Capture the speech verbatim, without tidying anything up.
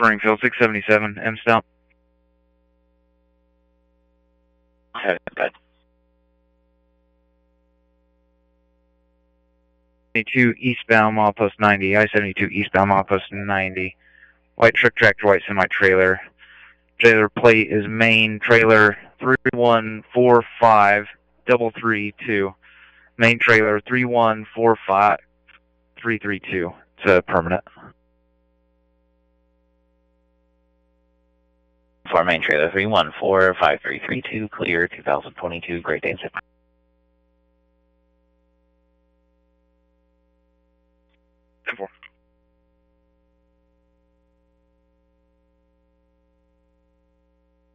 Springfield, six seventy-seven, M stop. Okay, good. seventy-two eastbound, milepost ninety. I seventy-two eastbound, milepost ninety. White truck tractor, white semi-trailer. Trailer plate is main trailer three one four five double three two. Main trailer three one four five three three two. It's a permanent. For main trailer three one four five three three two, clear two thousand twenty-two, Great Dane.